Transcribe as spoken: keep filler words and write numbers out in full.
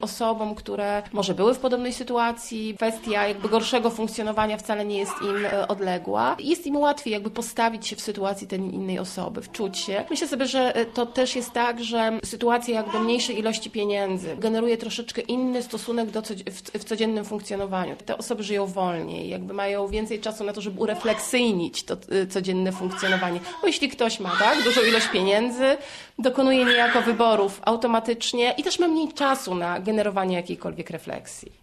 Osobom, które może były w podobnej sytuacji, kwestia jakby gorszego funkcjonowania wcale nie jest im odległa. Jest im łatwiej jakby postawić się w sytuacji tej innej osoby, wczuć się. Myślę sobie, że to też jest tak, że sytuacja jakby mniejszej ilości pieniędzy generuje troszeczkę inny stosunek do co, w, w codziennym funkcjonowaniu. Te osoby żyją wolniej, jakby mają więcej czasu na to, żeby urefleksyjnić to codzienne funkcjonowanie. Bo jeśli ktoś ma tak dużą ilość pieniędzy, dokonuje niejako wyborów automatycznie i też ma mniej czasu na generowanie jakiejkolwiek refleksji.